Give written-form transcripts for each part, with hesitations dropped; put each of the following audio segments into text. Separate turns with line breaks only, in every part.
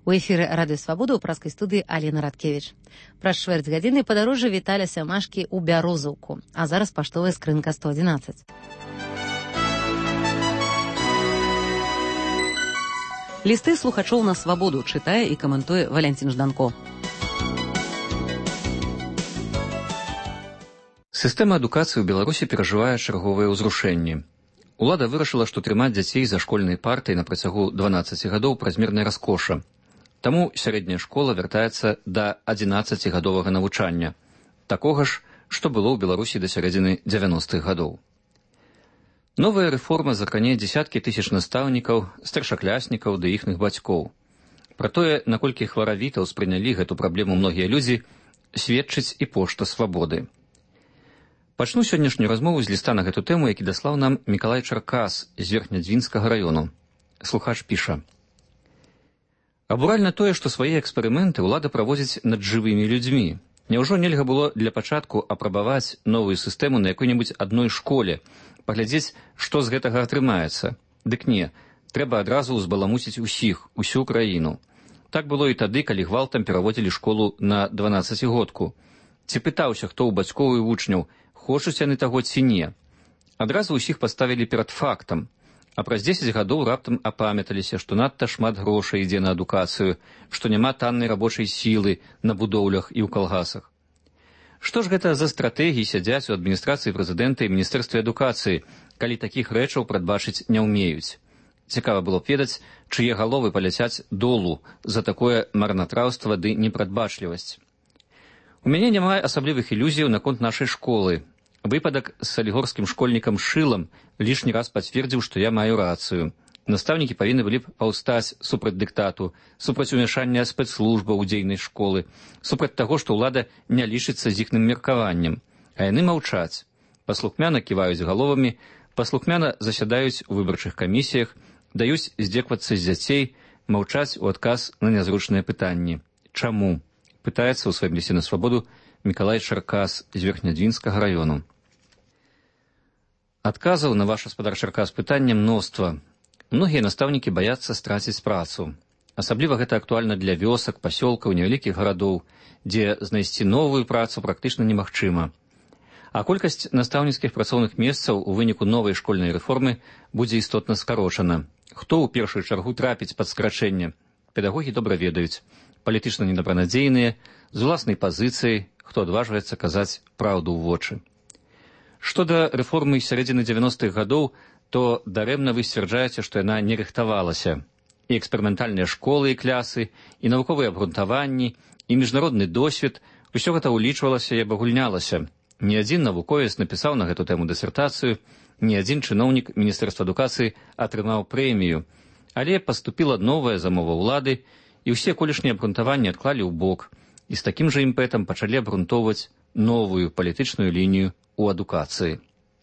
У эфіры радыё Свабода ў праскай студыі Алена Радкевіч. Праз чвэрць гадзіны падарожжа віталя сямашкі ў Бярозаўку, а зараз паштовая скрынка 111. Лісты слухачоў на Свабоду чытае і каментуе Валянцін Жданко.
Сістэма адукацыі ў Беларусі перажывае чарговыя ўзрушэнні. Улада вырашыла, што трымаць дзяцей за школьнай партай на працягу 12 гадоў празмерная раскоша. Таму сярэдняя школа вяртаецца да 11гадовага навучання, такога ж, што было ў Беларусі да сярэдзіны 90-х гадоў. Новая рэформа закране дзесяткі тысяч настаўнікаў, старшакляснікаў ды іхных бацькоў. Пра тое, наколькі хваравіта ўспрынялі гэту праблему многія людзі, сведчыць і пошта Свабоды. Пачну сённяшнюю размову з ліста на гэту тэму, які даслаў нам Мікалай Чаркас з Верхнядзвінскага раёну. Слухач піша: «Абуральна тое, што свае эксперыменты ўлада праводзіць над жывымі людзьмі. Няўжо нельга было для пачатку апрабаваць новую сістэму на якой-небудзь адной школе, паглядзець, што з гэтага атрымаецца? Дык не, трэба адразу ўзбаламуціць усіх, усю краіну. Так было і тады, калі гвалтам пераводзілі школу на 12годку. Ці пытаўся, хто ў бацькоў і вучняў, хочуць яны таго ці не? Адразу ўсіх паставілі перад фактам. А праз 10 гадоў раптам апамяталіся, што надта шмат грошай ідзе на адукацыю, што няма таннай рабочай сілы на будоўлях і ў калгасах. Што ж гэта за стратэгіі сядзяць у адміністрацыі прэзідэнта і міністэрстве адукацыі, калі такіх рэчаў прадбачыць не ўмеюць? Цікава было б ведаць, чые галовы паляцяць долу за такое марнатраўства ды непрадбачлівасць. У мяне няма асаблівых ілюзіяў наконт нашай школы. Выпадак з салігорскім школьнікам Шылам лішні раз пацвердзіў, што я маю рацыю. Настаўнікі павінны былі б паўстаць супраць дыктату, супраць умяшання спецслужбаў у дзейнасць школы, супраць таго, што ўлада не лічыцца з іхным меркаваннем. А яны маўчаць. Паслухмяна ківаюць галовамі, паслухмяна засядаюць у выбарчых камісіях, даюць здзеквацца з дзяцей, маўчаць у адказ на нязручныя пытанні. Чаму? Пытаецца ў сваім лісце на Свабоду Мікалай Чаркас з Верхнядзвінскага раёну. Адказаў на ваш гаспадар Чаркас пытання мноства. Многія настаўнікі баяцца страціць працу. Асабліва гэта актуальна для вёсак, пасёлкаў, невялікіх гарадоў, дзе знайсці новую працу практычна немагчыма. А колькасць настаўніцкіх працоўных месцаў у выніку новай школьнай рэформы будзе істотна скарочана. Хто ў першую чаргу трапіць пад скарачэнне? Педагогі добра ведаюць. Палітычна недабранадзейныя, з уласнай пазіцыяй, хто адважваецца казаць праўду ў вочы. Што да рэформы сярэдзіны 90-х гадоў, то дарэмна вы сцвярджаеце, што яна не рыхтавалася. І эксперыментальныя школы і клясы, і навуковыя абгрунтаванні, і міжнародны досвед, усё гэта ўлічвалася і абагульнялася. Ні адзін навуковец напісаў на гэту тэму дысертацыю, ні адзін чыноўнік Міністэрства адукацыі атрымаў прэмію. Але паступіла новая замова ўлады, і ўсе колішнія абгрунтаванні адклалі ў бок, і з такім жа імпэтам пачалі абгрунтоўваць новую палітычную лінію у адукацыі.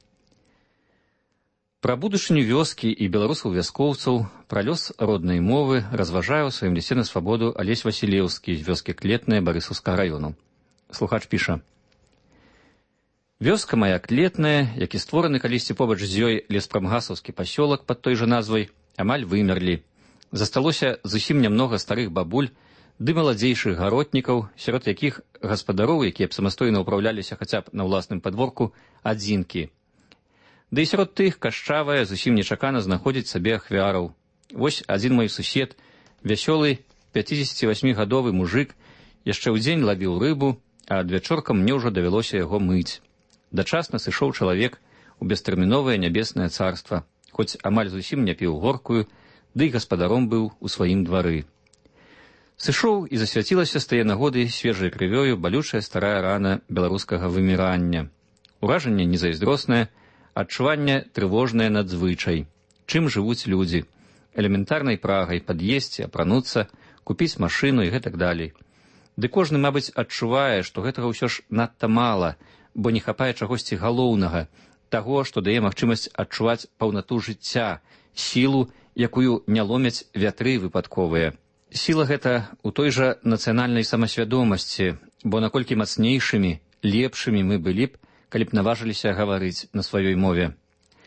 Пра будучыню вёскі і беларусаў-вяскоўцаў, пра лёс роднай мовы разважае ў сваім лісце на Свабоду Алесь Васілеўскі з вёскі Клетная Барысаўскага раёну. Слухач піша: «Вёска мая Клетная, як і створаны калісьці побач з ёй леспрамгасаўскі пасёлак пад той жа назвай, амаль вымерлі. Засталося зусім нямнога старых бабуль ды маладзейшых гаротнікаў, сярод якіх гаспадароў, якія б самастойна ўпраўляліся хаця б на ўласным падворку, адзінкі. Ды і сярод тых кашчавая зусім нечакана знаходзіць сабе ахвяраў. Вось адзін мой сусед, вясёлы 58гадовы мужык, яшчэ ў дзень лавіў рыбу, а адвячоркам мне ўжо давялося яго мыць. Дачасна сышоў чалавек у бестэрміновае нябеснае царства, хоць амаль зусім не піў горкую, ды і гаспадаром быў у сваім двары. Сышоў і засвяцілася з тае нагоды свежай крывёю балючая старая рана беларускага вымірання. Уражанне незайздроснае, адчуванне трывожнае надзвычай. Чым жывуць людзі? Элементарнай прагай пад'есці, апрануцца, купіць машыну і гэтак далей. Ды кожны, мабыць, адчувае, што гэтага ўсё ж надта мала, бо не хапае чагосьці галоўнага, таго, што дае магчымасць адчуваць паўнату жыцця, сілу, якую не ломяць вятры выпадковыя. Сіла гэта ў той жа нацыянальнай самасвядомасці, бо наколькі мацнейшымі, лепшымі мы былі б, калі б наважыліся гаварыць на сваёй мове.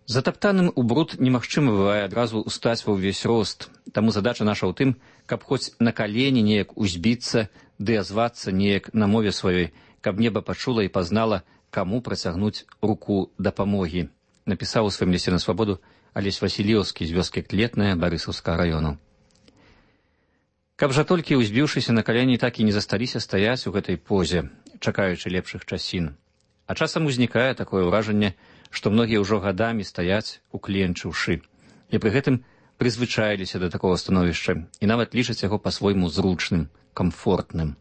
Затаптаным у бруд немагчыма бывае адразу устаць ва ўвесь рост, таму задача наша ў тым, каб хоць на калені неяк узбіцца ды азвацца неяк на мове сваёй, каб неба пачула і пазнала, каму працягнуць руку дапамогі, напісаў у сваім лісце на свабоду Алесь Васіліўскі з вёскі Клетная Барысаўскага раёну. Каб жа толькі узбіўшыся на калені так і не засталіся стаяць у гэтай позе, чакаючы лепшых часін. А часам узнікае такое ўражанне, што многія ўжо гадамі стаяць, укленчыўшы, і пры гэтым прызвычаіліся да такога становішча і нават лічаць яго па-свойму зручным, камфортным.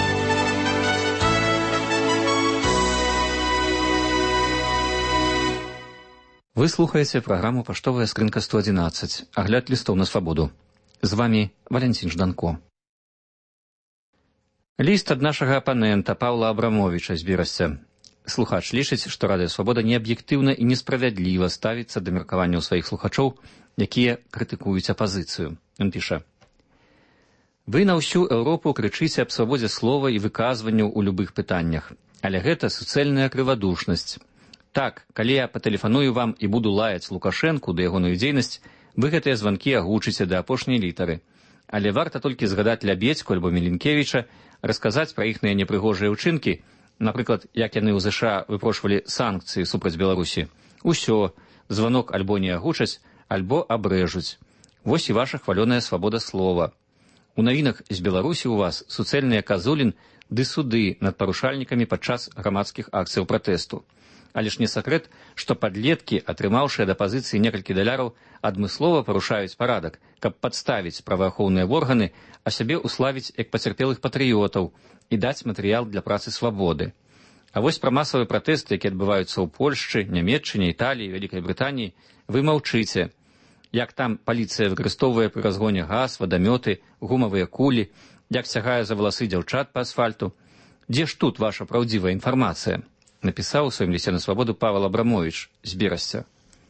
Вы слухаеце праграму «Паштовая скрынка 111», агляд лістоў на свабоду. З вамі Валянцін Жданко. Ліст ад нашага апанента Паўла Абрамовіча з Берасця. Слухач лічыць, што Радыё Свабода неаб'ектыўна і несправядліва ставіцца да меркаванняў сваіх слухачоў, якія крытыкуюць апазіцыю. Ён піша: «Вы на ўсю Еўропу крычыце аб свабодзе слова і выказванняў у любых пытаннях, але гэта суцэльная крывадушнасць. Так, калі я патэлефаную вам і буду лаяць Лукашэнку да ягоную дзейнасць, вы гэтыя званкі агучыце да апошняй літары. Але варта толькі згадаць Лябедзьку альбо Міленкевіча, расказаць пра іхныя непрыгожыя ўчынкі, напрыклад, як яны ў ЗША выпрошвалі санкцыі супраць Беларусі. Усё, званок альбо не агучаць, альбо абрэжуць. Вось і ваша хвалёная свабода слова. У навінах з Беларусі у вас суцэльныя казулін ды суды над парушальнікамі падчас грамадскіх акцыяў пратэсту. Але ж не сакрэт, што падлеткі, атрымаўшыя да пазіцыі некалькі даляраў, адмыслова парушаюць парадак, каб падставіць праваахоўныя органы, а сябе уславіць як пацярпелых патрыётаў і даць матэрыял для працы свабоды. А вось пра масавыя пратэсты, якія адбываюцца ў Польшчы, Нямецчыне, Італіі, Вялікай Брытаніі, вы маўчыце. Як там паліцыя выкарыстоўвае пры разгоне газ, вадамёты, гумавыя кулі, як цягае за валасы дзяўчат па асфальту. Дзе ж тут ваша праўдзівая інфармацыя? Напісаў у сваім лісце на свабоду Павел Абрамовіч з Берасця.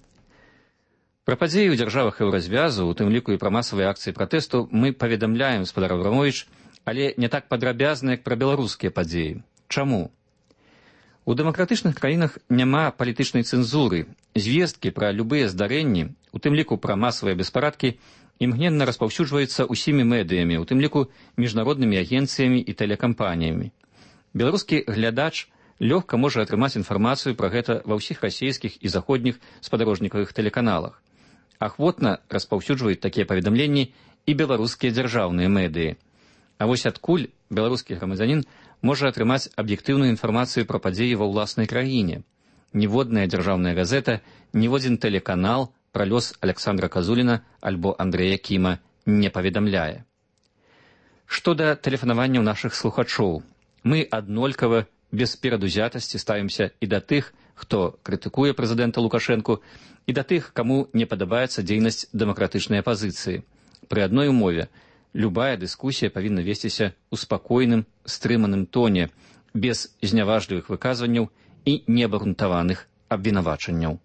Пра падзеі ў дзяржавах еўразвязу, у тым ліку і пра масавыя акцыі пратэсту, мы паведамляем, спадар Абрамовіч, але не так падрабязна, як пра беларускія падзеі. Чаму? У дэмакратычных краінах няма палітычнай цэнзуры. Звесткі пра любыя здарэнні, у тым ліку пра масавыя беспарадкі, імгненна распаўсюджваюцца ўсімі медыямі, у тым ліку міжнароднымі агенцыямі і тэлекампаніямі. Беларускі глядач лёгка можа атрымаць інфармацыю пра гэта ва ўсіх расійскіх і заходніх спадарожнікавых тэлеканалах. Ахвотна распаўсюджваюць такія паведамленні і беларускія дзяржаўныя медыі. А вось адкуль беларускі грамадзянін можа атрымаць аб'ектыўную інфармацыю пра падзеі ва ўласнай краіне? Ніводная дзяржаўная газета, ніводзін тэлеканал пра лёс Аляксандра Казуліна альбо Андрэя Кіма не паведамляе. Што да тэлефанаванняў нашых слухачоў, мы аднолькава, без перадузятасці ставімся і да тых, хто крытыкуе прэзідэнта Лукашэнку, і да тых, каму не падабаецца дзейнасць дэмакратычнай апазіцыі. Пры адной умове, любая дыскусія павінна весціся ў спакойным, стрыманым тоне, без зняважлівых выказванняў і неабгрунтаваных абвінавачанняў.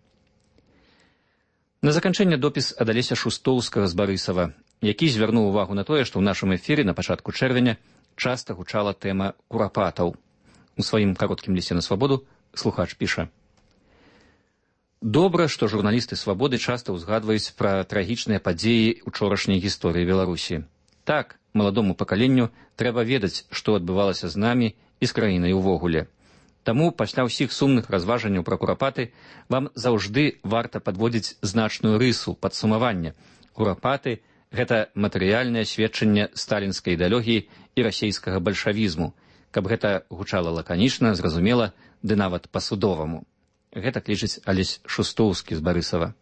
На заканчэнне допіс ад Алеся Шустоўскага з Барысава, які звярнуў увагу на тое, што ў нашым эфіры на пачатку чэрвеня часта гучала тэма курапатаў. У сваім кароткім лісце на свабоду слухач піша: «Добра, што журналісты свабоды часта ўзгадваюць пра трагічныя падзеі учорашняй гісторыі Беларусі. Так, маладому пакаленню трэба ведаць, што адбывалася з намі і з краінай увогуле. Таму пасля ўсіх сумных разважанняў пра курапаты вам заўжды варта падводзіць значную рысу падсумавання. Курапаты – гэта матэрыяльнае сведчанне сталінскай ідэалогіі і расейскага бальшавізму, каб гэта гучала лаканічна, зразумела, ды нават па-судоваму». Гэта лічыць Алесь Шустоўскі з Барысава.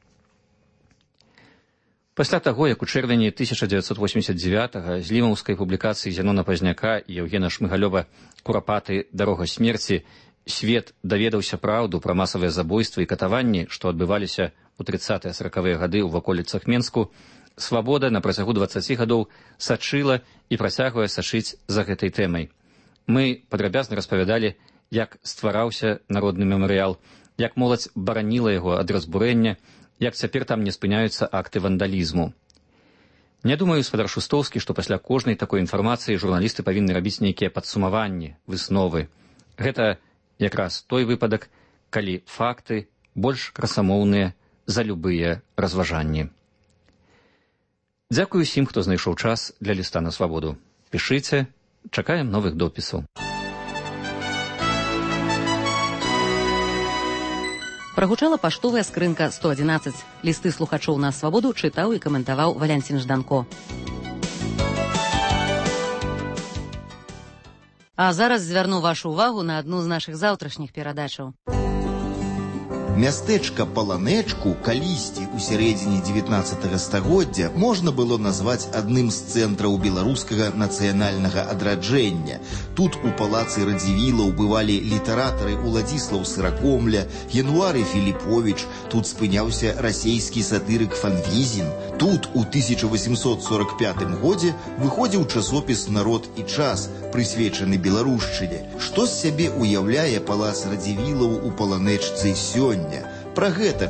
Пасля таго, як у чэрвені 1989-га з лімаўскай публікацыі Зянона Пазняка і Еўгена Шмыгалёва «Курапаты. Дарога смерці» свет даведаўся праўду пра масавыя забойствы і катаванні, што адбываліся ў 30-40-е гады ў ваколіцах Менску, свабода на працягу 20 гадоў сачыла і працягвае сачыць за гэтай тэмай. Мы падрабязна распавядалі, як ствараўся народны мемарыял, як моладзь бараніла яго ад разбурэння, як цяпер там не спыняюцца акты вандалізму. Не думаю, спадар Шустоўскі, што пасля кожнай такой інфармацыі журналісты павінны рабіць нейкія падсумаванні, высновы. Гэта якраз той выпадак, калі факты больш красамоўныя за любыя разважанні. Дзякую усім, хто знайшоў час для ліста на свабоду. Пішыце, чакаем новых допісаў.
Прагучала паштовая скрынка 111. Лісты слухачоў на свабоду чытаў і каментаваў Валянцін Жданко. А зараз звярну вашу увагу на адну з нашых заўтрашніх перадачаў.
Мястэчка Паланэчку калісьці ў сярэдзіне 19 стагоддзя можна было назваць адным з цэнтраў беларускага нацыянальнага адраджэння. Тут у палацы Радзівілаў бывалі літаратары Уладзіслаў Сыракомля, Януары Філіповіч, тут спыняўся расейскі сатырык Фанвізін. Тут у 1845 годзе выходзіў часопіс «Народ і час», прысвечаны беларушчыне. Што з сябе уяўляе палац Радзівілаў у Паланэчцы сёння? Пра гэта